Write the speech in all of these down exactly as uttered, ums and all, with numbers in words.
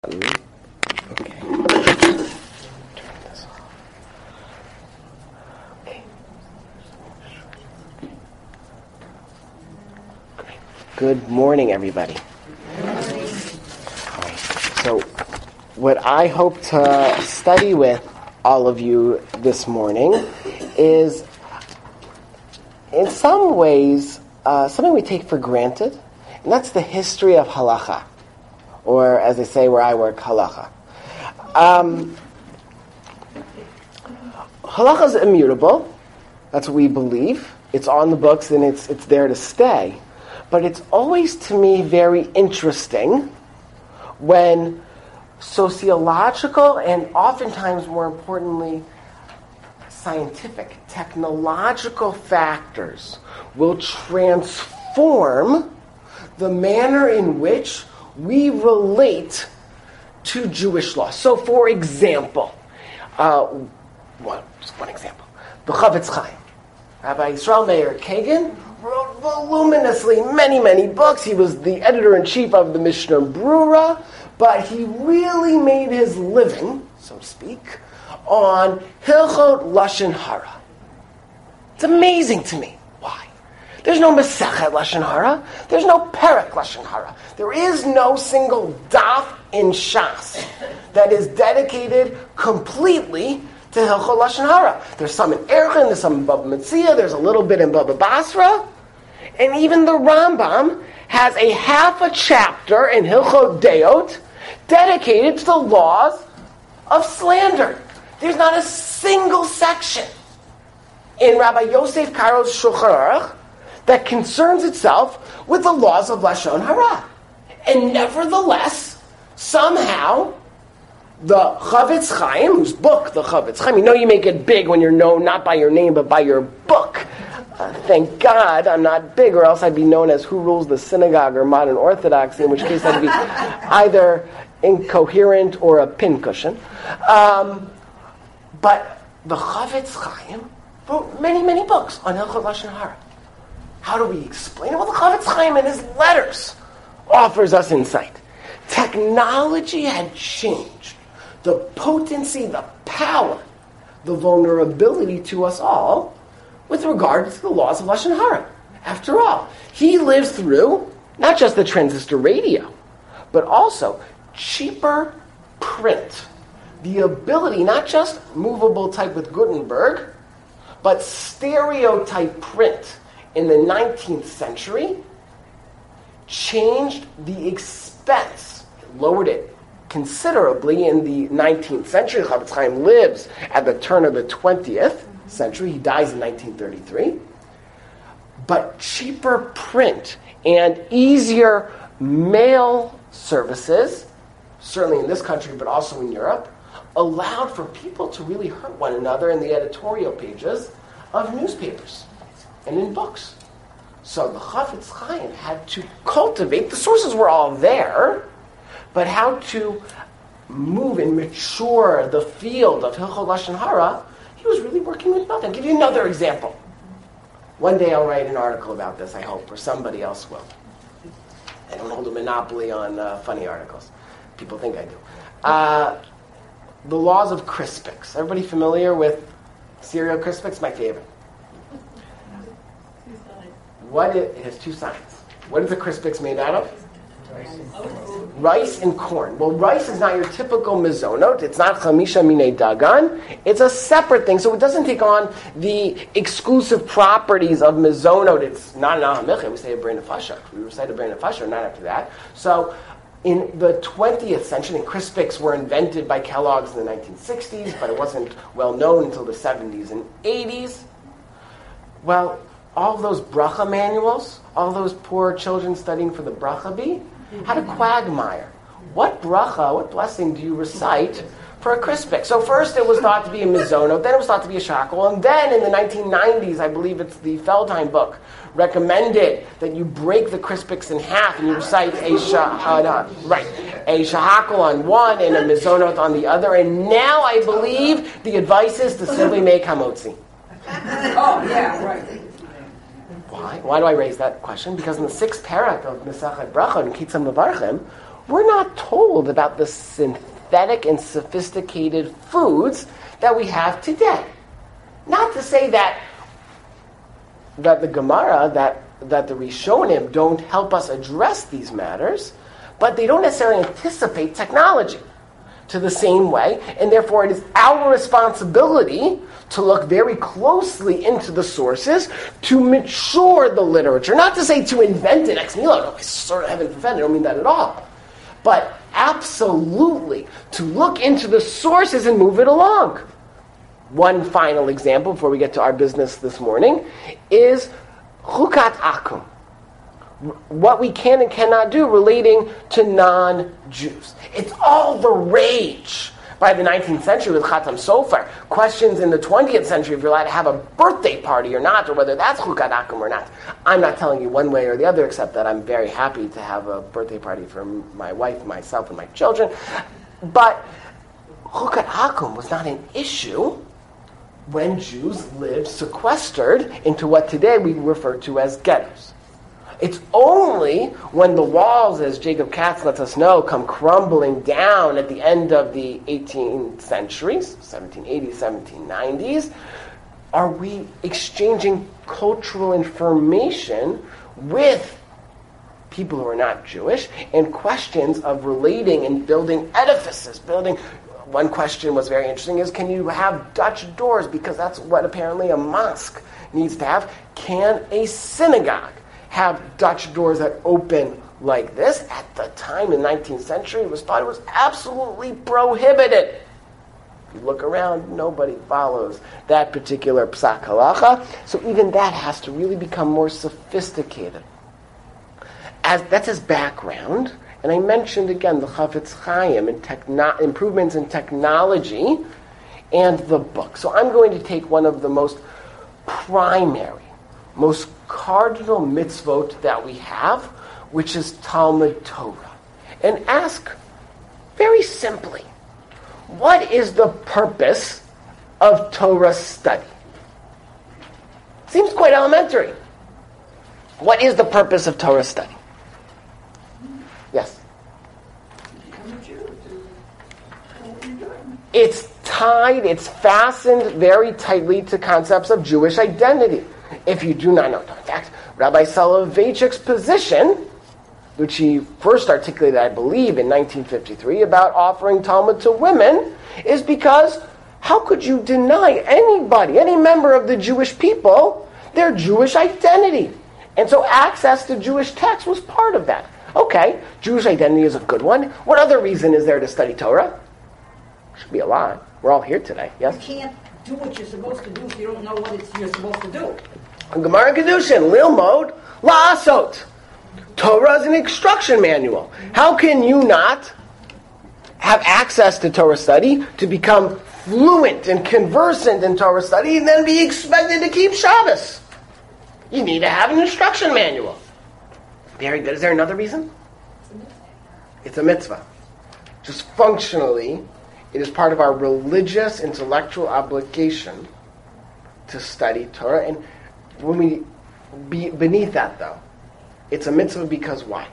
Okay. Turn this off. Okay. Great. Good morning, everybody. Good morning. All right. So, what I hope to study with all of you this morning is, in some ways, uh, something we take for granted, and that's the history of halacha. Or, as they say where I work, halacha. Um, halacha is immutable. That's what we believe. It's on the books and it's it's there to stay. But it's always, to me, very interesting when sociological and oftentimes, more importantly, scientific, technological factors will transform the manner in which we relate to Jewish law. So, for example, uh, one, just one example, the Chofetz Chaim. Rabbi Yisrael Meir Kagan wrote voluminously many, many books. He was the editor-in-chief of the Mishnah Brura, but he really made his living, so to speak, on Hilchot Lashon Hara. It's amazing to me. Why? There's no Masechet Lashon Hara. There's no Perek Lashon Hara. There is no single daf in Shas that is dedicated completely to Hilchot Lashon Hara. There's some in Erchin, there's some in Baba Metzia, there's a little bit in Baba Basra, and even the Rambam has a half a chapter in Hilchot Deot dedicated to the laws of slander. There's not a single section in Rabbi Yosef Karo's Shulchan Aruch that concerns itself with the laws of Lashon Hara. And nevertheless, somehow, the Chofetz Chaim, whose book, the Chofetz Chaim, you know you make it big when you're known not by your name, but by your book. Uh, thank God I'm not big, or else I'd be known as Who Rules the Synagogue or Modern Orthodoxy, in which case I'd be either incoherent or a pincushion. Um, but the Chofetz Chaim wrote many, many books on Hilchot Lashon Hara. How do we explain it? Well, the Chofetz Chaim in his letters offers us insight. Technology had changed the potency, the power, the vulnerability to us all with regard to the laws of Lashon Hara. After all, he lived through not just the transistor radio, but also cheaper print. The ability, not just movable type with Gutenberg, but stereotype print in the nineteenth century changed the expense, lowered it considerably in the nineteenth century. Chofetz Chaim lives at the turn of the twentieth century. He dies in nineteen thirty-three. But cheaper print and easier mail services, certainly in this country but also in Europe, allowed for people to really hurt one another in the editorial pages of newspapers and in books. So the Chofetz Chaim had to cultivate, the sources were all there, but how to move and mature the field of Hilchot Lashon Hara, he was really working with nothing. I'll give you another example. One day I'll write an article about this, I hope, or somebody else will. I don't hold a monopoly on uh, funny articles. People think I do. Uh, the laws of Crispix. Everybody familiar with cereal Crispix? My favorite. What it, it has two sides. What is the Crispix made out of? Rice. Rice and corn. Well, rice is not your typical mizonot. It's not chamisha minei dagan. It's a separate thing, so it doesn't take on the exclusive properties of mizonot. It's not an ahamicha. We say a brain of fasha. We recite a brain of fasha, not after that. So, in the twentieth century, and Crispix were invented by Kellogg's in the nineteen sixties, but it wasn't well known until the seventies and eighties. Well, all those bracha manuals, all those poor children studying for the bracha bee, had a quagmire. What bracha, what blessing do you recite for a Crispix? So first it was thought to be a mizonot, then it was thought to be a shackle, and then in the nineteen nineties, I believe it's the Feldheim book, recommended that you break the Crispix in half and you recite a shah, uh, no, right, a shahakal on one and a mizonot on the other, and now I believe the advice is to simply make hamotzi. Oh, yeah, right. Why? Why do I raise that question? Because in the sixth parak of Mesachet Brachot and Kitzam Mevarchim, we're not told about the synthetic and sophisticated foods that we have today. Not to say that that the Gemara, that, that the Rishonim don't help us address these matters, but they don't necessarily anticipate technology to the same way, and therefore it is our responsibility to look very closely into the sources, to mature the literature. Not to say to invent it ex nihilo, no, I sort of haven't invented, I don't mean that at all. But absolutely to look into the sources and move it along. One final example before we get to our business this morning is Chukat Akum. What we can and cannot do relating to non-Jews. It's all the rage by the nineteenth century with Chatam Sofer. Questions in the twentieth century if you're allowed to have a birthday party or not, or whether that's Chukat Akum or not. I'm not telling you one way or the other, except that I'm very happy to have a birthday party for my wife, myself, and my children. But Chukat Akum was not an issue when Jews lived sequestered into what today we refer to as ghettos. It's only when the walls, as Jacob Katz lets us know, come crumbling down at the end of the eighteenth centuries, seventeen eighties, seventeen nineties, are we exchanging cultural information with people who are not Jewish and questions of relating and building edifices, building. One question was very interesting is, can you have Dutch doors? Because that's what apparently a mosque needs to have. Can a synagogue have Dutch doors that open like this? At the time, in the nineteenth century, it was thought it was absolutely prohibited. If you look around, nobody follows that particular psak halacha. So even that has to really become more sophisticated. As that's his background. And I mentioned again the Chafetz Chaim and techno- improvements in technology and the book. So I'm going to take one of the most primary, most cardinal mitzvot that we have, which is Talmud Torah, and ask very simply, what is the purpose of Torah study? Seems quite elementary. What is the purpose of Torah study? Yes. It's tied, it's fastened very tightly to concepts of Jewish identity. If you do not know, in fact, Rabbi Soloveitchik's position, which he first articulated, I believe, in nineteen fifty-three, about offering Talmud to women, is because how could you deny anybody, any member of the Jewish people, their Jewish identity? And so access to Jewish texts was part of that. Okay, Jewish identity is a good one. What other reason is there to study Torah? Should be a lot. We're all here today, yes? You can't do what you're supposed to do if you don't know what it's, you're supposed to do. Gemara Kedushin, Lilmod, La'asot. Torah is an instruction manual. How can you not have access to Torah study, to become fluent and conversant in Torah study, and then be expected to keep Shabbos? You need to have an instruction manual. Very good. Is there another reason? It's a mitzvah. Just functionally, it is part of our religious, intellectual obligation to study Torah. And when we be beneath that, though, it's a mitzvah because why?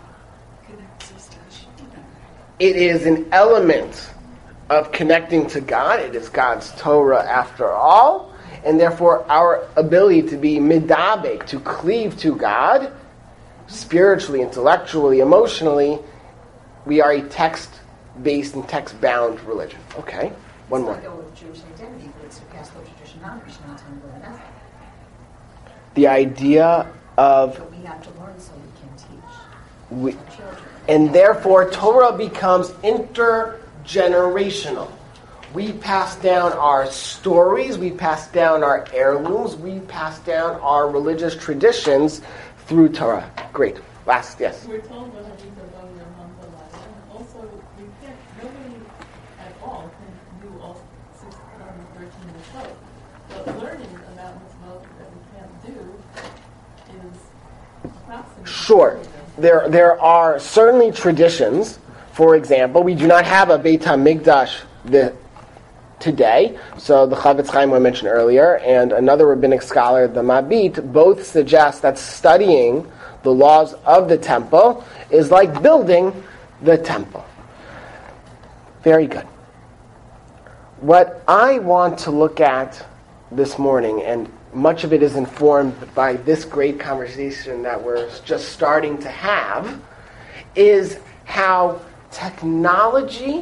It is an element of connecting to God. It is God's Torah after all. And therefore, our ability to be midabek, to cleave to God, spiritually, intellectually, emotionally, we are a text-based and text-bound religion. Okay, one more. Jewish identity, but it's past the tradition, non-tradition, not telling you that. The idea of... But we have to learn so we can teach we, our children. And therefore, Torah becomes intergenerational. We pass down our stories, we pass down our heirlooms, we pass down our religious traditions through Torah. Great. Last, yes. We're told that these are done in your month of life. And also, we can't, nobody at all can do all six hundred thirteen mitzvot. But learning about mitzvot that we can't do is approximately. Sure. There, there are certainly traditions. For example, we do not have a Beit HaMikdash the, today. So the Chafetz Chaim I mentioned earlier, and another rabbinic scholar, the Mabit, both suggest that studying the laws of the temple is like building the temple. Very good. What I want to look at this morning, and much of it is informed by this great conversation that we're just starting to have, is how technology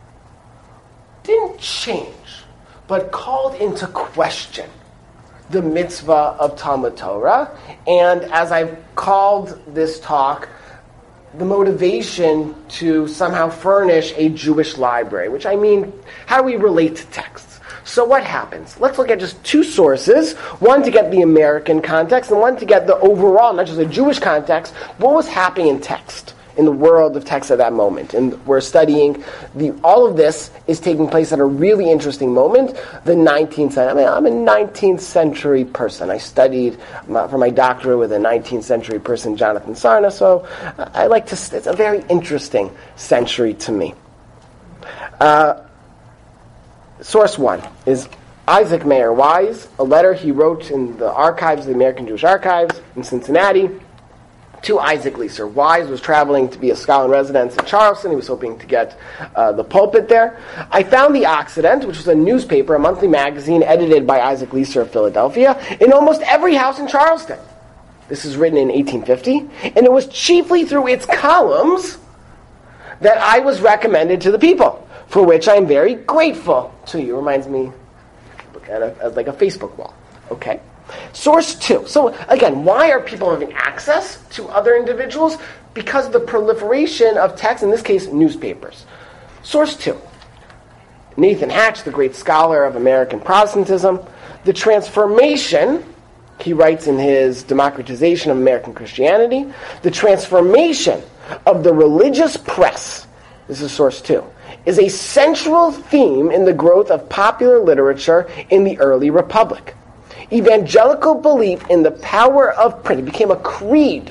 didn't change, but called into question the mitzvah of Talmud Torah. And as I've called this talk, the motivation to somehow furnish a Jewish library, which I mean, how do we relate to texts? So what happens? Let's look at just two sources, one to get the American context and one to get the overall, not just a Jewish context, what was happening in text, in the world of text at that moment. And we're studying, the all of this is taking place at a really interesting moment, the nineteenth century. I mean, I'm a nineteenth century person. I studied my, for my doctorate with a nineteenth century person, Jonathan Sarna, so I like to, it's a very interesting century to me. Uh, source one is Isaac Mayer Wise, a letter he wrote in the archives of the American Jewish Archives in Cincinnati, to Isaac Leeser. Wise was traveling to be a scholar in residence in Charleston. He was hoping to get uh, the pulpit there. I found The Occident, which was a newspaper, a monthly magazine edited by Isaac Leeser of Philadelphia, in almost every house in Charleston. This is written in eighteen fifty, and it was chiefly through its columns that I was recommended to the people, for which I am very grateful to you. Reminds me, look at it as like a Facebook wall. Okay. Source two. So again, why are people having access to other individuals? Because of the proliferation of text, in this case, newspapers. Source two. Nathan Hatch, the great scholar of American Protestantism, the transformation, he writes in his Democratization of American Christianity, the transformation of the religious press, this is source two, is a central theme in the growth of popular literature in the early republic. Evangelical belief in the power of print, it became a creed,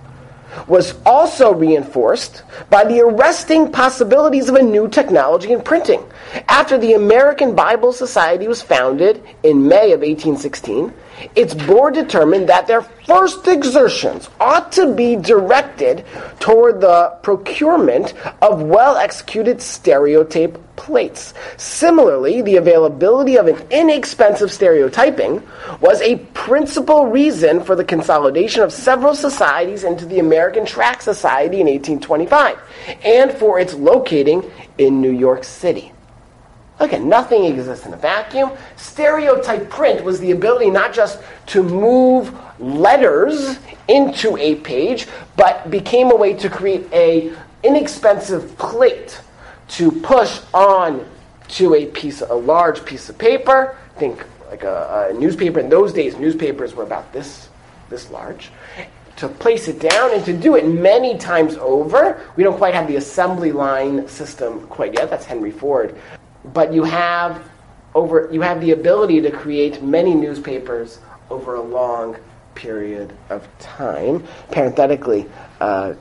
was also reinforced by the arresting possibilities of a new technology in printing. After the American Bible Society was founded in May of eighteen sixteen, its board determined that their first exertions ought to be directed toward the procurement of well-executed stereotype plates. Similarly, the availability of an inexpensive stereotyping was a principal reason for the consolidation of several societies into the American Tract Society in eighteen twenty-five, and for its locating in New York City. Again, nothing exists in a vacuum. Stereotype print was the ability not just to move letters into a page, but became a way to create a inexpensive plate to push on to a piece, a large piece of paper. Think like a, a newspaper. In those days, newspapers were about this, this large. To place it down and to do it many times over. We don't quite have the assembly line system quite yet. That's Henry Ford. But you have over you have the ability to create many newspapers over a long period of time. Parenthetically, uh,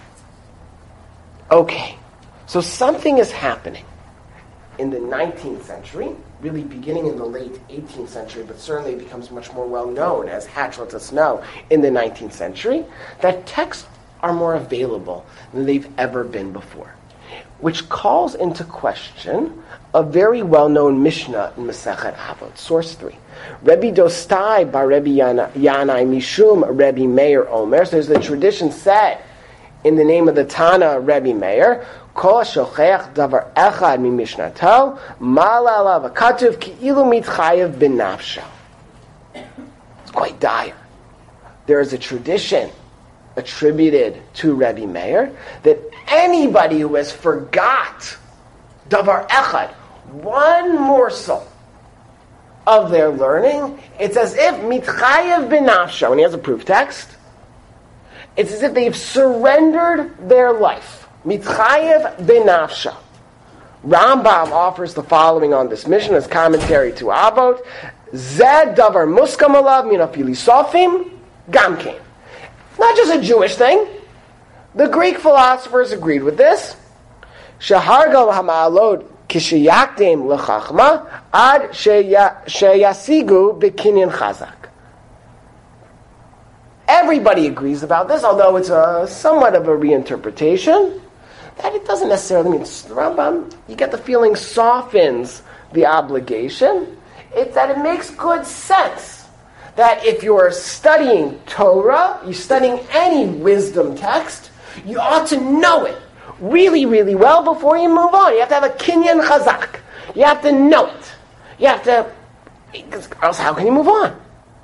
okay, so something is happening in the nineteenth century, really beginning in the late eighteenth century, but certainly it becomes much more well known, as Hatch lets us know, in the nineteenth century, that texts are more available than they've ever been before, which calls into question a very well-known Mishnah in Masechet Avot, source three. Rebbe Dostai bar Rebbe Yanai Mishum Rebbe Meir Omer. So there's the tradition said in the name of the Tana Rebbe Meir, Kol shochech davar echad mi mishnato, mala alav hakatuv ki'ilu mitchayev b'nafsho. It's quite dire. There is a tradition attributed to Rebbe Meir that anybody who has forgot davar echad, one morsel of their learning, it's as if mitchayev b'nafsho, and he has a proof text, it's as if they've surrendered their life. Mitchayev b'nafsho. Rambam offers the following on this mission as commentary to Avot. Zed davar muskam alav min afilisofim gamkein. Not just a Jewish thing. The Greek philosophers agreed with this. Shahargal hama'alot kishiyaktem lechachma ad sheyasigu bekinyan chazak. Everybody agrees about this, although it's a somewhat of a reinterpretation, that it doesn't necessarily mean, the Rambam, you get the feeling, softens the obligation. It's that it makes good sense that if you're studying Torah, you're studying any wisdom text, you ought to know it really, really well before you move on. You have to have a kinyan chazak. You have to know it. You have to, or else how can you move on?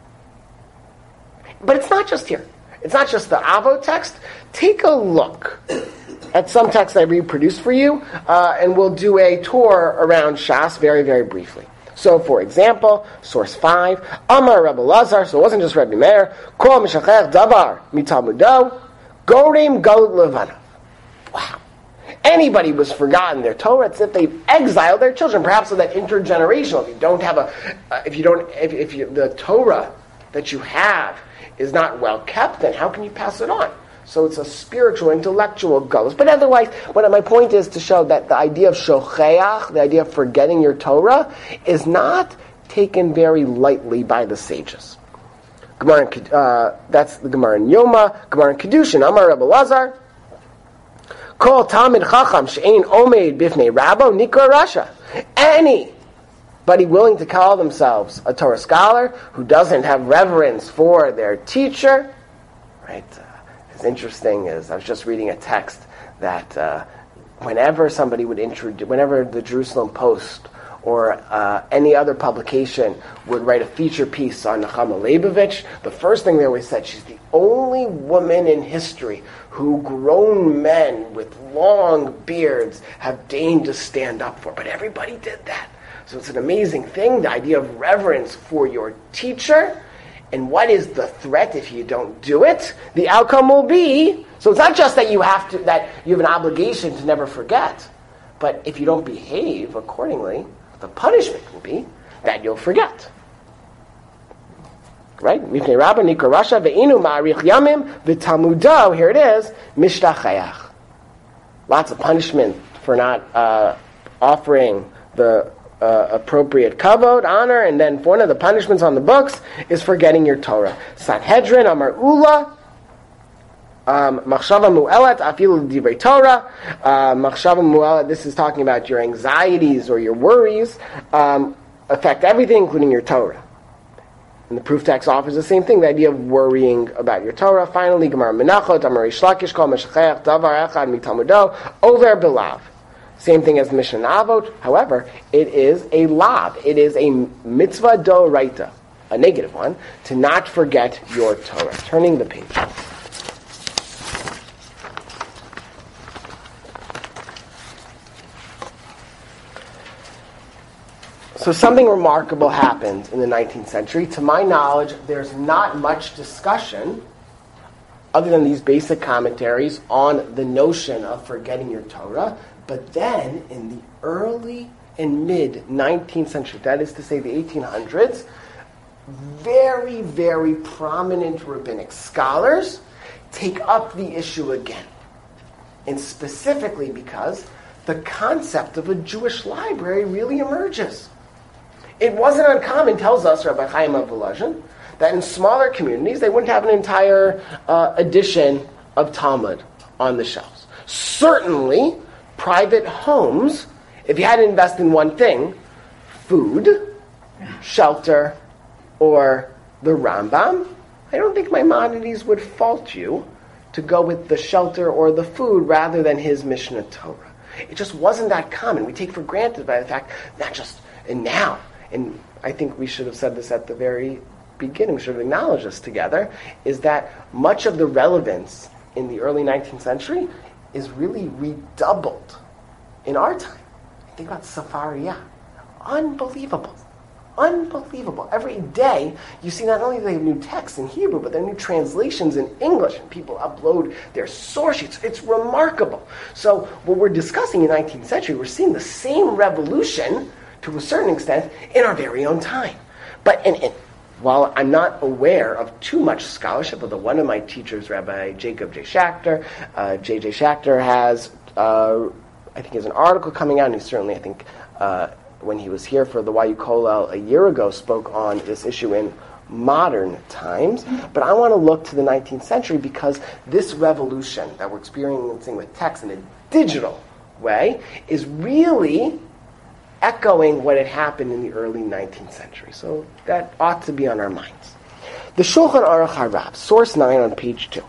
But it's not just here. It's not just the Avot text. Take a look at some texts I reproduced for you, uh, and we'll do a tour around Shas very, very briefly. So, for example, source five, Amar Rebbe Lazar, so it wasn't just Rebbe Meir, Kol Mishachech Davar Mitalmudo, Gorim Galut Levanav. Wow. Anybody was forgotten their Torah, it's if they've exiled their children, perhaps so that intergenerational. If you don't have a, uh, if you don't, if, if you, the Torah that you have is not well kept, then how can you pass it on? So it's a spiritual, intellectual goals. But otherwise, what my point is to show that the idea of shocheach, the idea of forgetting your Torah, is not taken very lightly by the sages. Gemara, uh, that's the Gemara in Yoma, Gemara in Kedushin, Amar Rebbe Lazar, Kol Talmid Chacham she'ein omeid bifnei Rabbo nikra rasha. Anybody willing to call themselves a Torah scholar who doesn't have reverence for their teacher, right? It's interesting is I was just reading a text that uh, whenever somebody would introduce, whenever the Jerusalem Post or uh, any other publication would write a feature piece on Nechama Leibovich, the first thing they always said, she's the only woman in history who grown men with long beards have deigned to stand up for. But everybody did that. So it's an amazing thing, the idea of reverence for your teacher. And what is the threat if you don't do it? The outcome will be, so it's not just that you have to, that you have an obligation to never forget, but if you don't behave accordingly, the punishment will be that you'll forget. Right? Mifnei Rabba Nikra Rasha ve'inu ma'arich yamim v'talmudo, here it is, mishtachayach. Lots of punishment for not uh, offering the Uh, appropriate kavod, honor, and then one of the punishments on the books is forgetting your Torah. Sanhedrin, Amar Ula, Machshava Mu'elat, Afilu Divrei Torah. Machshava Mu'elat, this is talking about your anxieties or your worries, um, affect everything, including your Torah. And the proof text offers the same thing, the idea of worrying about your Torah. Finally, Gemara Menachot, Amar Reish Lakish, Kol Meshachech, Davar Echad Mitalmudo, Over Bilav. Same thing as Mishnah Avot. However, it is a lav. It is a mitzvah doraita, a negative one, to not forget your Torah. Turning the page. So something remarkable happened in the nineteenth century. To my knowledge, there's not much discussion, other than these basic commentaries, on the notion of forgetting your Torah. But then, in the early and mid-nineteenth century, that is to say the eighteen hundreds, very, very prominent rabbinic scholars take up the issue again. And specifically because the concept of a Jewish library really emerges. It wasn't uncommon, tells us Rabbi Chaim of Volozhin, that in smaller communities they wouldn't have an entire uh, edition of Talmud on the shelves. Certainly, private homes, if you had to invest in one thing, food, shelter, or the Rambam, I don't think Maimonides would fault you to go with the shelter or the food rather than his Mishnah Torah. It just wasn't that common. We take for granted by the fact, not just, and now, and I think we should have said this at the very beginning, we should have acknowledged this together, is that much of the relevance in the early nineteenth century is really redoubled in our time. Think about Sefaria. Unbelievable. Unbelievable. Every day you see not only do they have new texts in Hebrew, but there are new translations in English, and people upload their source sheets. It's remarkable. So what we're discussing in the nineteenth century, we're seeing the same revolution, to a certain extent, in our very own time. But and, and while I'm not aware of too much scholarship, although one of my teachers, Rabbi Jacob J. Schachter, uh, J J. Schachter has, uh, I think, has an article coming out, and he certainly, I think, uh, when he was here for the Y U Kollel a year ago, spoke on this issue in modern times. But I want to look to the nineteenth century because this revolution that we're experiencing with text and the digital way, is really echoing what had happened in the early nineteenth century. So that ought to be on our minds. The Shulchan Aruch HaRab, source nine on page two.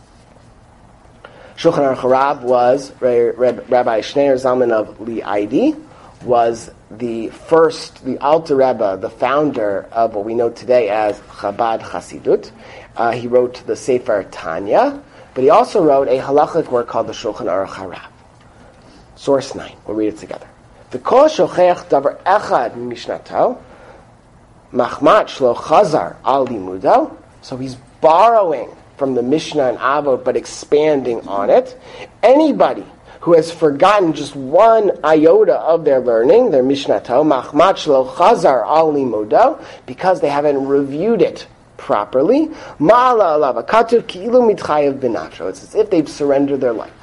Shulchan Aruch HaRab was Rabbi Schneur Zalman of Li'adi, was the first, the Alter Rebbe, the founder of what we know today as Chabad Hasidut. Uh, he wrote the Sefer Tanya, but he also wrote a halachic work called the Shulchan Aruch HaRab. Source nine. We'll read it together. The Kol Shochech Davar Echad Mishnato Machmat Shlo Chazar Al Limudo. So he's borrowing from the Mishnah and Avot, but expanding on it. Anybody who has forgotten just one iota of their learning, their Mishnato, Machmat Shlo Chazar Al Limudo, because they haven't reviewed it properly, Ma'ala Alav Katuv Ki'ilu Mitchayev B'Nafsho. It's as if they've surrendered their life.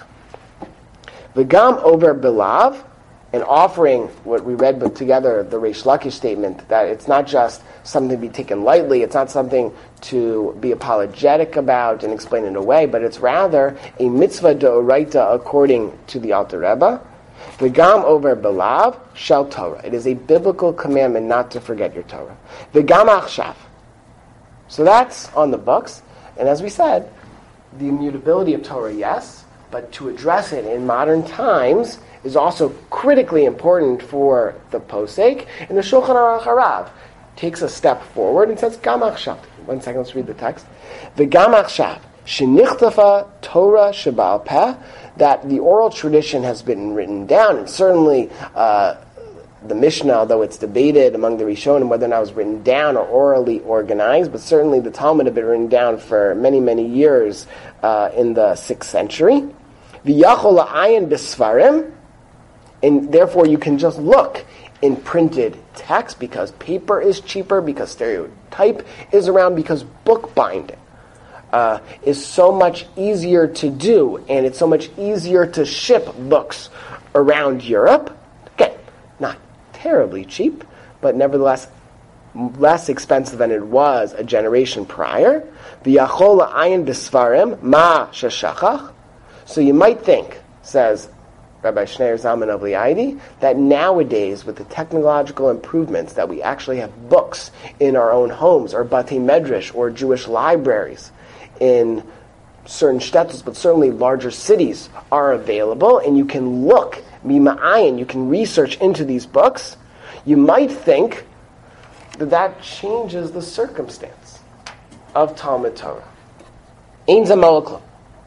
V'gam over Bilav, and offering what we read but together, the Reish Lakish statement, that it's not just something to be taken lightly, it's not something to be apologetic about and explain it away, but it's rather a mitzvah d'oraita according to the Alter Rebbe. V'gam over Bilav shel Torah. It is a biblical commandment not to forget your Torah. V'gam achshav. So that's on the books, and as we said, the immutability of Torah, yes, but to address it in modern times is also critically important for the posek. And the Shulchan Aruch HaRab takes a step forward and says, Gam achshav. One second, let's read the text. The Gam achshav, shenichtafa Torah sheba'al peh, that the oral tradition has been written down, and certainly uh, the Mishnah, although it's debated among the Rishonim whether or not it was written down or orally organized, but certainly the Talmud had been written down for many, many years uh, in the sixth century. V'yachol la'ayin b'sfarim, and therefore you can just look in printed text because paper is cheaper, because stereotype is around, because book binding uh, is so much easier to do, and it's so much easier to ship books around Europe. Again, not terribly cheap, but nevertheless less expensive than it was a generation prior. V'yachol la'ayin b'sfarim ma sheshachach. So you might think, says Rabbi Schneur Zalman of Li'adi, that nowadays, with the technological improvements, that we actually have books in our own homes, or Batei Medrash, or Jewish libraries in certain shtetls, but certainly larger cities are available, and you can look, mima'ayin, you can research into these books. You might think that that changes the circumstance of Talmud Torah. Ein zamolaklo.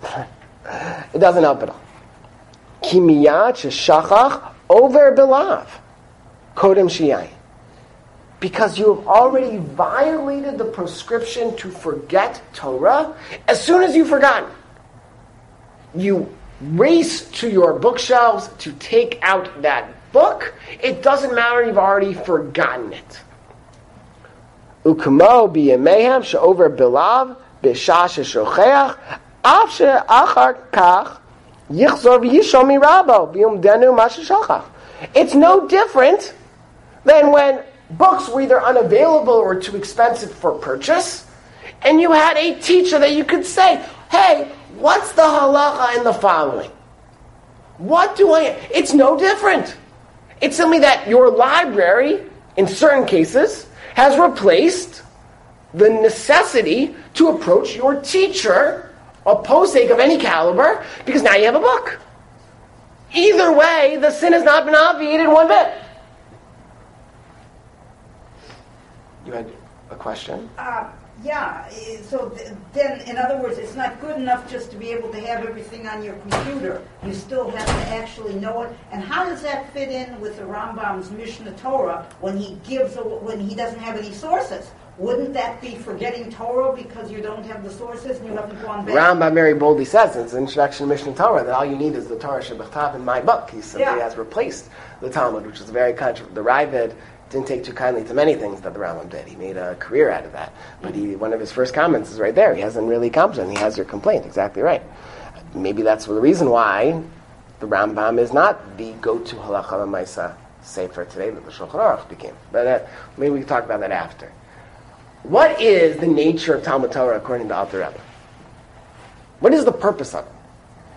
It doesn't help at all. Ki miyad sheshachach over bilav kodem shiyayin. Because you have already violated the prescription to forget Torah. As soon as you've forgotten, you race to your bookshelves to take out that book. It doesn't matter, you've already forgotten it. Ukmo biyamehem she'over bilav b'shah sheshocheach af she'achar kach. It's no different than when books were either unavailable or too expensive for purchase, and you had a teacher that you could say, hey, what's the halacha in the following? What do I... It's no different. It's simply that your library, in certain cases, has replaced the necessity to approach your teacher, a posek of any caliber, because now you have a book. Either way, the sin has not been obviated one bit. You had a question? Uh, yeah, so th- then, in other words, it's not good enough just to be able to have everything on your computer. You still have to actually know it. And how does that fit in with the Rambam's Mishnah Torah when he gives, a, when he doesn't have any sources? Wouldn't that be forgetting Torah because you don't have the sources and you haven't gone back? Rambam very boldly says in his introduction to Mishnah Torah that all you need is the Torah Shebechtav in my book. He simply yeah. has replaced the Talmud, which is very controversial. The Ravid didn't take too kindly to many things that the Rambam did. He made a career out of that. But he, one of his first comments is right there. He hasn't really accomplished it. He has your complaint. Exactly right. Maybe that's the reason why the Rambam is not the go-to halacha l'maisa sefer today that the Shulchan Aruch became. But uh, maybe we can talk about that after. What is the nature of Talmud Torah according to Alter Rebbe? What is the purpose of it?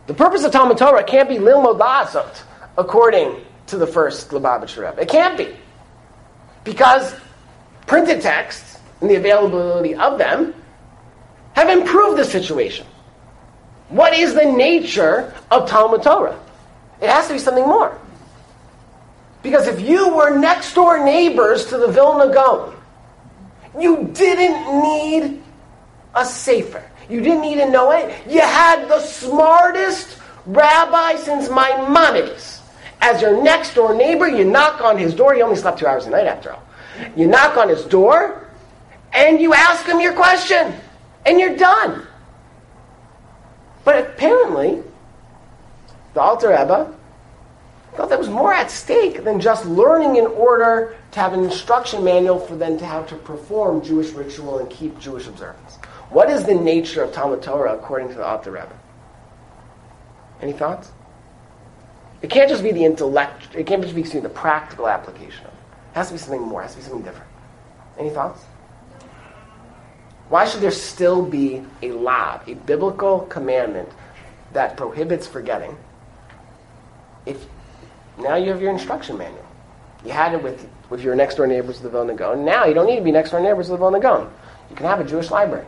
The purpose of Talmud Torah can't be lilmod la'asot, according to the first Lubavitcher Rebbe. It can't be. Because printed texts and the availability of them have improved the situation. What is the nature of Talmud Torah? It has to be something more. Because if you were next door neighbors to the Vilna Gaon, you didn't need a sefer. You didn't need to know it. You had the smartest rabbi since Maimonides as your next door neighbor. You knock on his door. He only slept two hours a night after all. You knock on his door and you ask him your question and you're done. But apparently, the Alter Rebbe thought there was more at stake than just learning in order to have an instruction manual for them to how to perform Jewish ritual and keep Jewish observance. What is the nature of Talmud Torah according to the Alter Rebbe? Any thoughts? It can't just be the intellect. It can't just be the practical application of it. It has to be something more. It has to be something different. Any thoughts? Why should there still be a law, a biblical commandment that prohibits forgetting, if now you have your instruction manual? You had it with, with your next door neighbors of the Vilna Gaon. Now you don't need to be next door neighbors of the Vilna Gaon. You can have a Jewish library.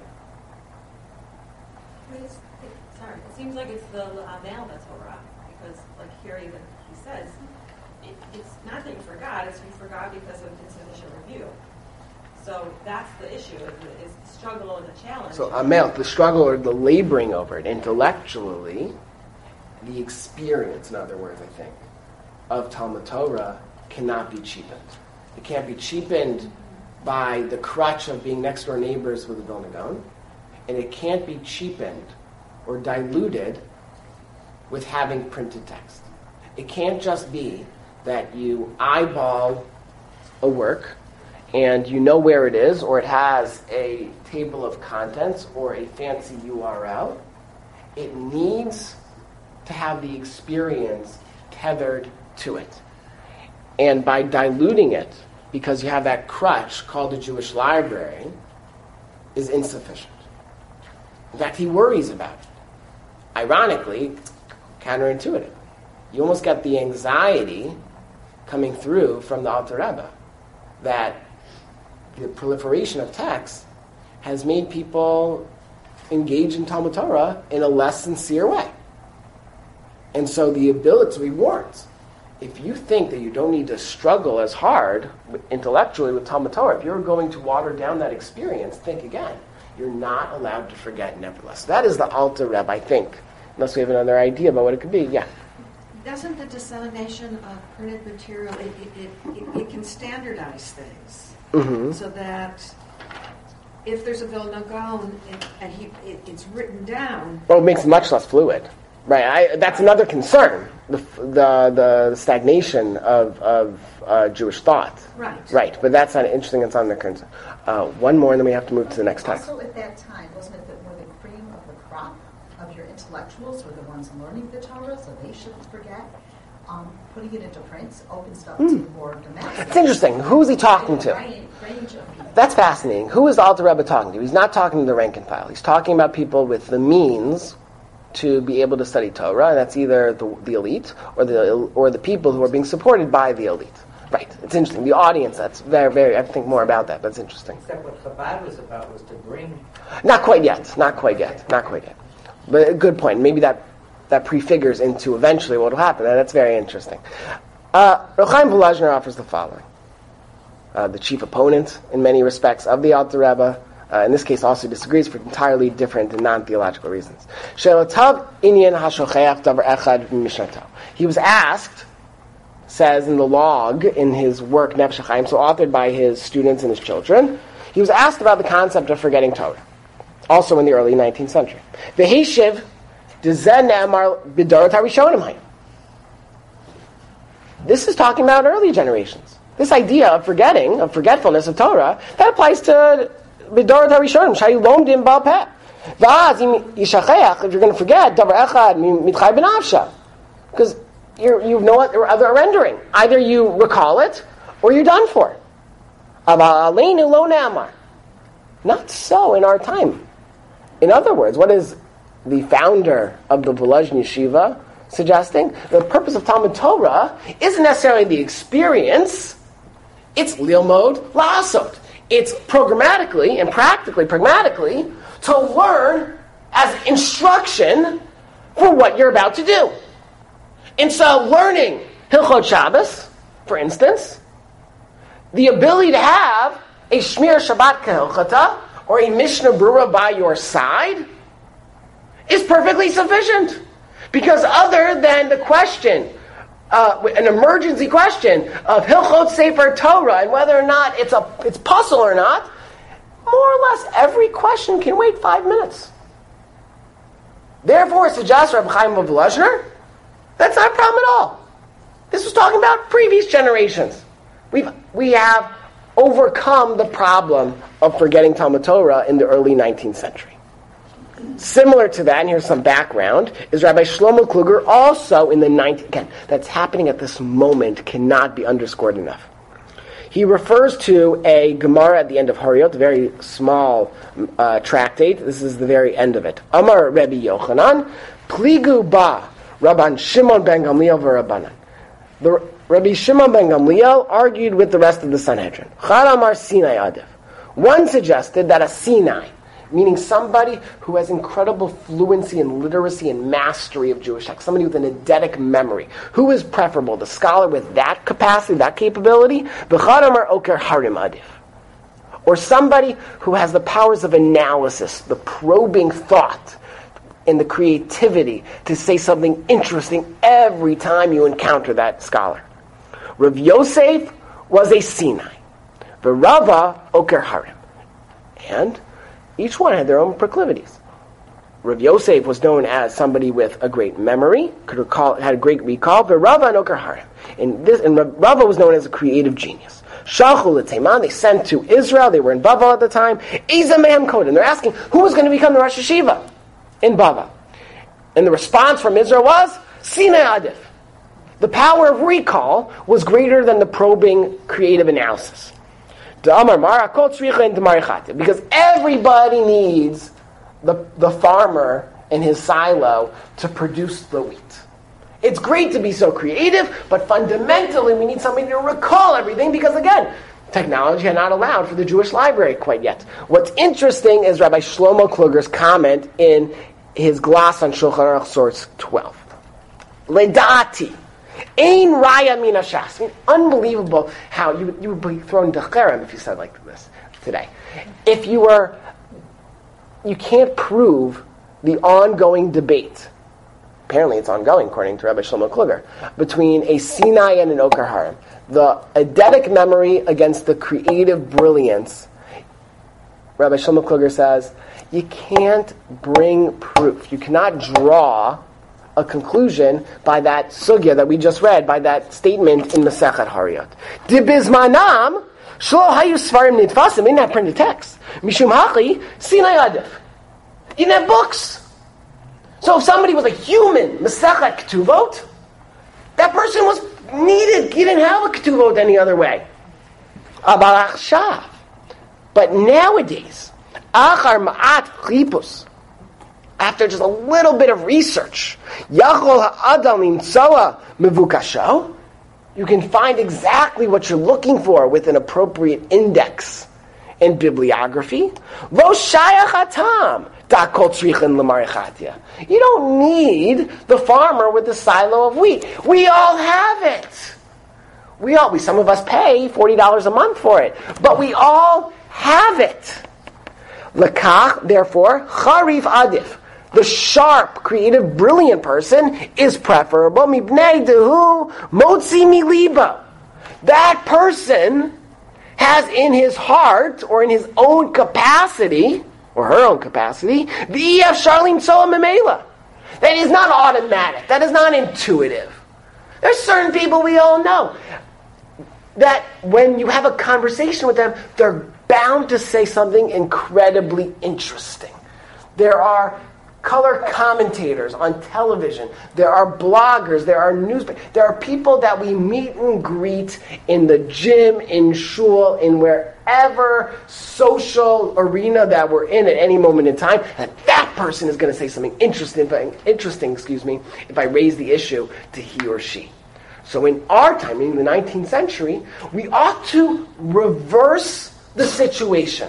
It's, it, sorry, it seems like it's the Amel that's Torah, because like here even he says, it, it's not that you forgot, it's you forgot because of insufficient review. So that's the issue, is, is the struggle and the challenge. So Amel, the struggle or the laboring over it intellectually, the experience, in other words, I think, of Talmud Torah cannot be cheapened. It can't be cheapened by the crutch of being next door neighbors with the Vilna Gaon, and it can't be cheapened or diluted with having printed text. It can't just be that you eyeball a work and you know where it is, or it has a table of contents or a fancy U R L. It needs to have the experience tethered to it. And by diluting it, because you have that crutch called the Jewish library, is insufficient. In fact, he worries about it. Ironically, it's counterintuitive. You almost get the anxiety coming through from the Alter Rebbe that the proliferation of texts has made people engage in Talmud Torah in a less sincere way. And so the ability, so he warns, if you think that you don't need to struggle as hard intellectually with Talmud Torah, if you're going to water down that experience, think again. You're not allowed to forget nevertheless. That is the Alter Rebbe, I think. Unless we have another idea about what it could be. Yeah. Doesn't the dissemination of printed material, it, it, it, it can standardize things Mm-hmm. so that if there's a Vilna Gaon and, and he, it, it's written down. Well, it makes it much less fluid. Right, I, that's another concern, the the, the stagnation of, of uh, Jewish thought. Right. Right, but that's not interesting, it's on the concern. Uh, one more, and then we have to move to the next text. Also at that time, wasn't it that more the cream of the crop of your intellectuals were the ones learning the Torah, so they shouldn't forget? Um, putting it into print opens up Mm. to more of the masses. It's interesting. Who is he talking to? Range, range of people. That's fascinating. Who is the Alter Rebbe talking to? He's not talking to the rank and file. He's talking about people with the means to be able to study Torah, and that's either the, the elite or the or the people who are being supported by the elite. Right. It's interesting. The audience, that's very, very, I think more about that, but it's interesting. Except what Chabad was about was to bring... Not quite yet. Not quite yet. Not quite yet. But a good point. Maybe that, that prefigures into eventually what will happen, and that's very interesting. Uh, Reb Chaim Volozhiner offers the following. Uh, the chief opponent, in many respects, of the Alter Rebbe, Uh, in this case, also disagrees for entirely different and non-theological reasons. He was asked, says in the log in his work Nefesh HaChaim, so authored by his students and his children, he was asked about the concept of forgetting Torah, also in the early nineteenth century. V'heshiv d'zeh ne'amar b'dorot harishonim hayim. This is talking about early generations. This idea of forgetting, of forgetfulness of Torah, that applies to B'dorot harishonim, shayu lomdim ba'al peh. V'az im yishacheach, if you're going to forget, davar echad mitchay b'nafsha, because you you know what other rendering. Either you recall it, or you're done for. Aval aleinu lo ne'amar. Not so in our time. In other words, what is the founder of the Volozhin Yeshiva, suggesting the purpose of Talmud Torah isn't necessarily the experience, it's lilmod la'asot. It's programmatically and practically, pragmatically, to learn as instruction for what you're about to do. And so learning Hilchot Shabbos, for instance, the ability to have a Shmir Shabbat Kehilchata or a Mishnah Berurah by your side is perfectly sufficient. Because other than the question, uh, an emergency question of Hilchot Sefer Torah and whether or not it's a it's puzzle or not, more or less every question can wait five minutes. Therefore, suggests Rabbi Chaim of Volozhiner, that's not a problem at all. This was talking about previous generations. We've we have overcome the problem of forgetting Talmud Torah in the early nineteenth century. Similar to that, and here's some background, is Rabbi Shlomo Kluger also in the nineteenth, again, that's happening at this moment, cannot be underscored enough. He refers to a Gemara at the end of Hariot, a very small uh, tractate. This is the very end of it. Amar Rabbi Yochanan, Pligu ba Rabban Shimon ben Gamliel v'Rabbanan. The Rabbi Shimon ben Gamliel argued with the rest of the Sanhedrin. Chad Amar Sinai Adif. One suggested that a Sinai, meaning somebody who has incredible fluency and literacy and mastery of Jewish text, somebody with an eidetic memory. Who is preferable? The scholar with that capacity, that capability? B'chad Amar Oker Harim Adif. Or somebody who has the powers of analysis, the probing thought, and the creativity to say something interesting every time you encounter that scholar. Rav Yosef was a Sinai. Rava Oker Harim. And each one had their own proclivities. Rav Yosef was known as somebody with a great memory, could recall, had a great recall. But Rava and Oker Harim, and this, and Rava was known as a creative genius. Shalchu l'Teiman, they sent to Israel. They were in Bavel at the time. Eza mehem kodem. They're asking who was going to become the Rosh Yeshiva in Bavel, and the response from Israel was Sinai Adif. The power of recall was greater than the probing, creative analysis. Because everybody needs the, the farmer in his silo to produce the wheat. It's great to be so creative, but fundamentally we need somebody to recall everything because, again, technology had not allowed for the Jewish library quite yet. What's interesting is Rabbi Shlomo Kluger's comment in his gloss on Shulchan Aruch source twelve. Ledati. Ein raya min hashas. I mean, unbelievable how you, you would be thrown decherem if you said like this today. If you were, you can't prove the ongoing debate. Apparently it's ongoing, according to Rabbi Shlomo Kluger, between a Sinai and an Oker Harim. The eidetic memory against the creative brilliance. Rabbi Shlomo Kluger says, you can't bring proof. You cannot draw a conclusion by that sugya that we just read, by that statement in Masechet Hariot. Dibizmanam shlo hayu svarim nitfasim. They didn't have printed text. Mishum hachi Sinai Adif. You didn't have books. So if somebody was a human Masechet Ketuvot, that person was needed. He didn't have a Ketuvot any other way. Abar achshav. But nowadays, achar ma'at chipus, after just a little bit of research, Yachol ha'adam imtsoa mevukasho, you can find exactly what you're looking for with an appropriate index and bibliography. Lo shayach hatam dakol tzrichin l'marichatia. You don't need the farmer with the silo of wheat. We all have it. We all, we some of us pay forty dollars a month for it, but we all have it. Lekach, therefore, charif adif. The sharp, creative, brilliant person is preferable. Mibnei dehu motzi miliba. That person has in his heart, or in his own capacity, or her own capacity, v'ef sharlim soa memela. That is not automatic. That is not intuitive. There's certain people we all know that when you have a conversation with them, they're bound to say something incredibly interesting. There are color commentators on television. There are bloggers. There are newspapers. There are people that we meet and greet in the gym, in shul, in wherever social arena that we're in at any moment in time. And that person is going to say something interesting, interesting, excuse me, if I raise the issue to he or she. So in our time, in the nineteenth century, we ought to reverse the situation.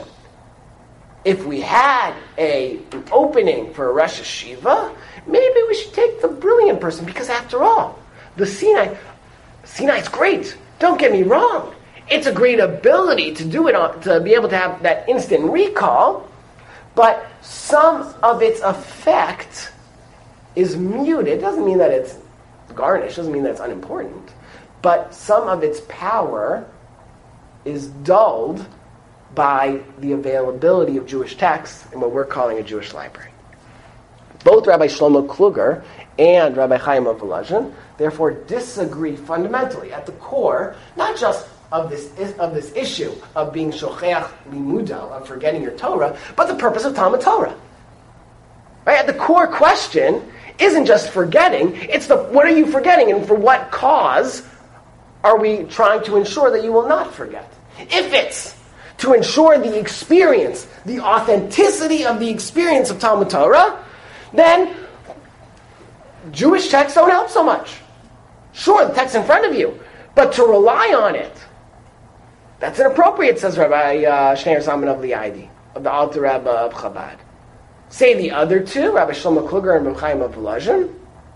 If we had a, an opening for a Rosh Hashiva, maybe we should take the brilliant person, because after all, the Sinai, Sinai's great. Don't get me wrong. It's a great ability to do it, on, to be able to have that instant recall, but some of its effect is muted. It doesn't mean that it's garnished, doesn't mean that it's unimportant, but some of its power is dulled by the availability of Jewish texts in what we're calling a Jewish library. Both Rabbi Shlomo Kluger and Rabbi Chaim of Volozhin, therefore, disagree fundamentally at the core, not just of this of this issue of being shocheach limuda, of forgetting your Torah, but the purpose of Talmud Torah. Right? At the core question isn't just forgetting, it's the what are you forgetting and for what cause are we trying to ensure that you will not forget? If it's to ensure the experience, the authenticity of the experience of Talmud Torah, then Jewish texts don't help so much. Sure, the text in front of you, but to rely on it, that's inappropriate, says Rabbi uh, Shneur Zalman of Liadi, of the Alter Rebbe of Chabad. Say the other two, Rabbi Shlomo Kluger and Rabbi Chaim of Volozhin,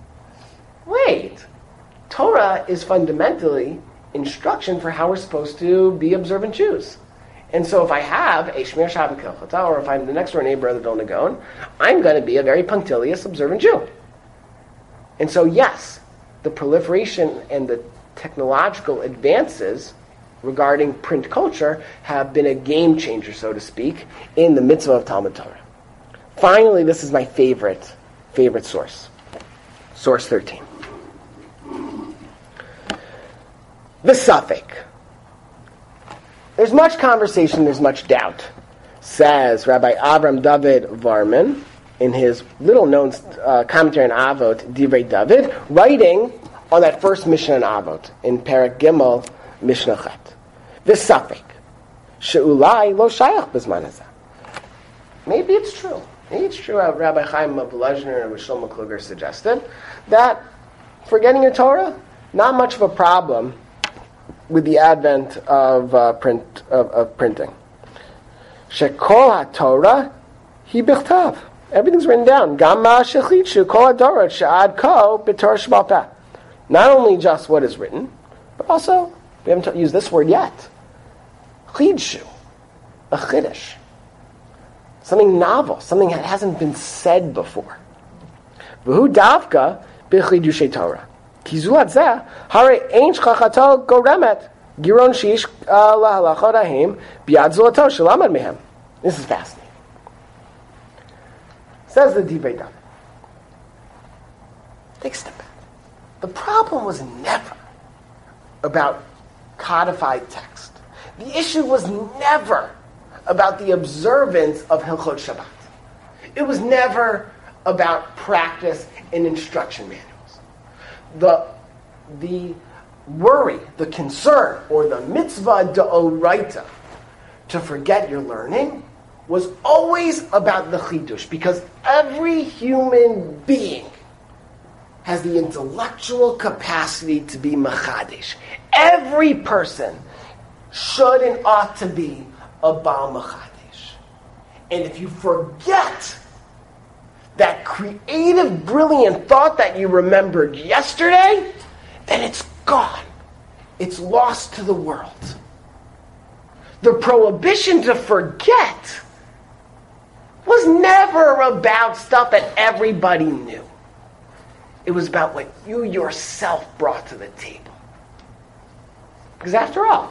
wait, Torah is fundamentally instruction for how we're supposed to be observant Jews. And so if I have a Shmir Shabbat Kilchata, or if I'm the next door neighbor of the Vilna Gaon, I'm going to be a very punctilious observant Jew. And so yes, the proliferation and the technological advances regarding print culture have been a game changer, so to speak, in the mitzvah of Talmud Torah. Finally, this is my favorite, favorite source. Source thirteen. The Suffolk. There's much conversation, there's much doubt, says Rabbi Avram David Varman in his little-known uh, commentary on Avot, Divrei David, writing on that first Mishnah on Avot, in Perek Gimel, Mishnah Chet. The Suffolk. She'ulai lo shayach b'zman hazeh. Maybe it's true. Maybe it's true, as Rabbi Chaim of Volozhin and Rabbi Shlomo Kluger suggested, that forgetting your Torah, not much of a problem with the advent of uh, print of, of printing. Shekol HaTorah hi bichtav. Everything's written down. Gam ma shechitzu kol hadorot she'ad ko b'torah sheba'al peh. Not only just what is written, but also, we haven't used this word yet, chidshu, a chiddush. Something novel, something that hasn't been said before. V'hu davka b'chidushei Torah. Ki zulat zeh, hare ein shchachato goremet, giron shish lahalachot ahim, biad zulato shalamad mehem. This is fascinating. Says the Divrei David. Take a step back. The problem was never about codified text. The issue was never about the observance of Hilchot Shabbat. It was never about practice and instruction manuals. The, the worry, the concern, or the mitzvah d'oraita to forget your learning was always about the chidush, because every human being has the intellectual capacity to be machadish. Every person should and ought to be a Baal Machadish. And if you forget that creative, brilliant thought that you remembered yesterday, then it's gone. It's lost to the world. The prohibition to forget was never about stuff that everybody knew. It was about what you yourself brought to the table. Because after all,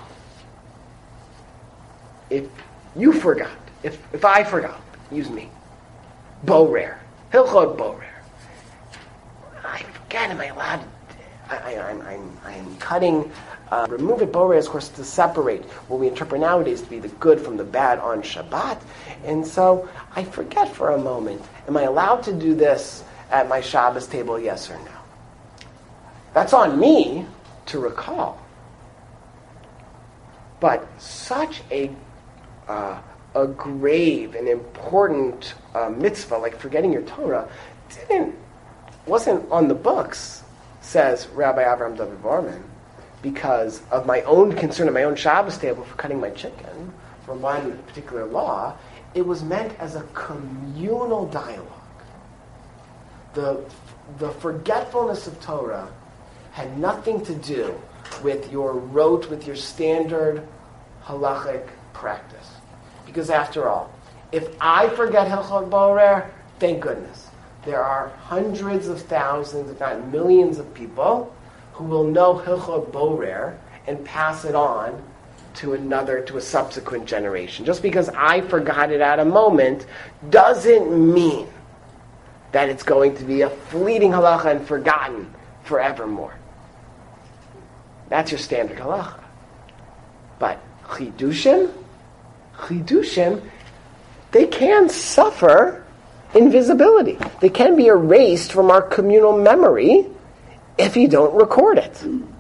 if you forgot, if if I forgot, use me, Borer, Hilchot Borer, I forget, am I allowed to, I, I, I'm, I'm, I'm cutting, uh, remove it, Borer, of course, to separate what we interpret nowadays to be the good from the bad on Shabbat, and so I forget for a moment, am I allowed to do this at my Shabbos table, yes or no? That's on me to recall. But such a uh, a grave and important uh, mitzvah, like forgetting your Torah, didn't wasn't on the books, says Rabbi Avraham David Barman, because of my own concern at my own Shabbos table for cutting my chicken, for violating a particular law. It was meant as a communal dialogue. The, the forgetfulness of Torah had nothing to do with your rote, with your standard halachic practice. Because after all, if I forget Hilchot Borer, thank goodness. There are hundreds of thousands, if not millions of people who will know Hilchot Borer and pass it on to another, to a subsequent generation. Just because I forgot it at a moment doesn't mean that it's going to be a fleeting halacha and forgotten forevermore. That's your standard halacha. But chidushim, chidushim, they can suffer invisibility. They can be erased from our communal memory if you don't record it.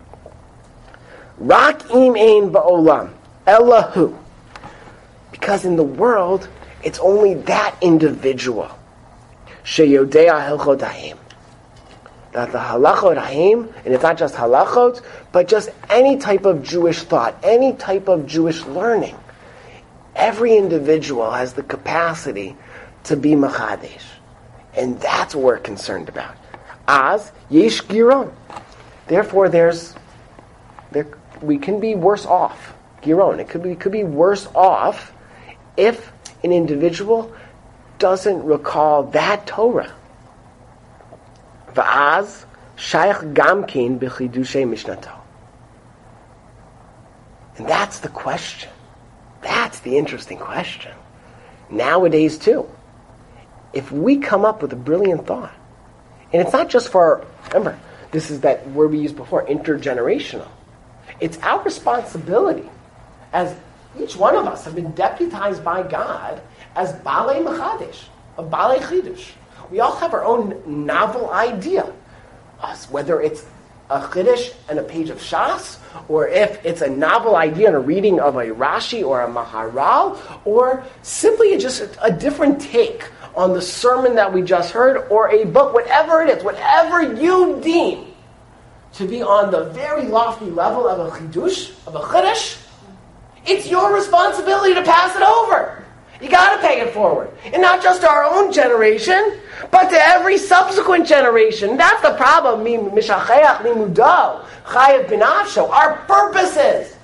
Rak im ein ba'olam, Elahu. Because in the world, it's only that individual. Sheyodea hilchot ha'im. That the halachot ha'im, and it's not just halachot, but just any type of Jewish thought, any type of Jewish learning. Every individual has the capacity to be machadesh. And that's what we're concerned about. Az yesh giron. Therefore, there's there we can be worse off. Giron. It could be could be worse off if an individual doesn't recall that Torah. Va'az shaykh gamkin b'chidushay mishnato. And that's the question. That's the interesting question. Nowadays, too, if we come up with a brilliant thought, and it's not just for, our, remember, this is that word we used before, intergenerational. It's our responsibility, as each one of us have been deputized by God as Balei Mechadesh, a Balei Chidush. We all have our own novel idea, us, whether it's a Chiddush and a page of Shas, or if it's a novel idea and a reading of a Rashi or a Maharal, or simply just a, a different take on the sermon that we just heard, or a book, whatever it is, whatever you deem to be on the very lofty level of a Chidush, of a Chiddush, it's your responsibility to pass it over. You got to pay it forward. And not just to our own generation, but to every subsequent generation. That's the problem. Mishacheach limudo, chayav b'nafsho. Our purposes,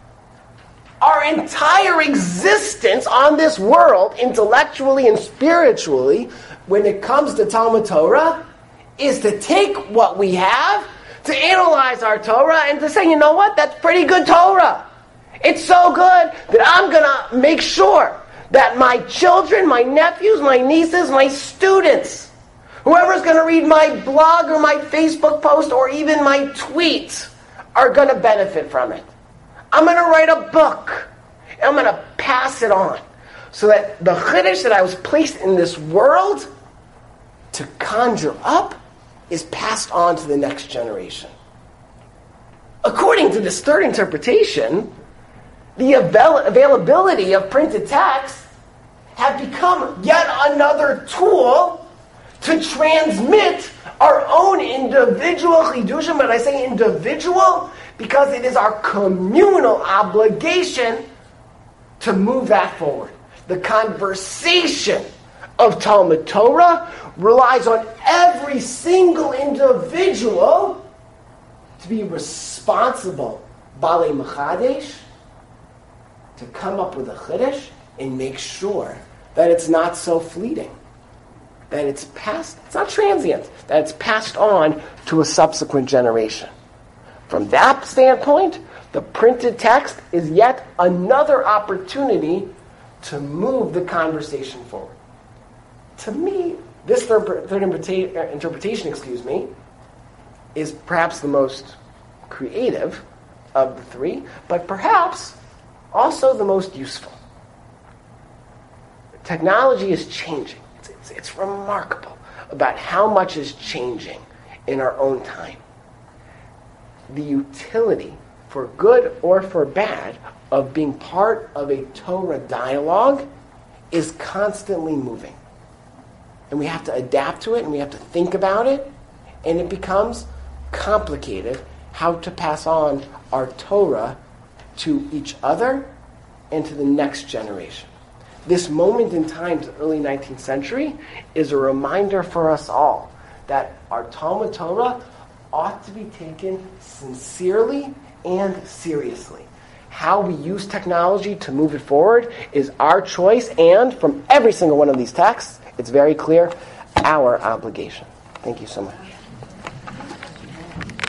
our entire existence on this world, intellectually and spiritually, when it comes to Talmud Torah, is to take what we have, to analyze our Torah, and to say, you know what, that's pretty good Torah. It's so good that I'm going to make sure that my children, my nephews, my nieces, my students, whoever's going to read my blog or my Facebook post or even my tweets are going to benefit from it. I'm going to write a book. And I'm going to pass it on so that the chiddush that I was placed in this world to conjure up is passed on to the next generation. According to this third interpretation, the avail- availability of printed text have become yet another tool to transmit our own individual chidushim. But I say individual because it is our communal obligation to move that forward. The conversation of Talmud Torah relies on every single individual to be responsible, Balei Mechadesh, to come up with a chiddush and make sure that it's not so fleeting, that it's passed, it's not transient, that it's passed on to a subsequent generation. From that standpoint, the printed text is yet another opportunity to move the conversation forward. To me, this third, third interpreta- interpretation, excuse me, is perhaps the most creative of the three, but perhaps also the most useful. Technology is changing. It's, it's, it's remarkable about how much is changing in our own time. The utility, for good or for bad, of being part of a Torah dialogue is constantly moving. And we have to adapt to it, and we have to think about it, and it becomes complicated how to pass on our Torah to each other and to the next generation. This moment in time, the early nineteenth century, is a reminder for us all that our Talmud Torah ought to be taken sincerely and seriously. How we use technology to move it forward is our choice, and from every single one of these texts, it's very clear, our obligation. Thank you so much.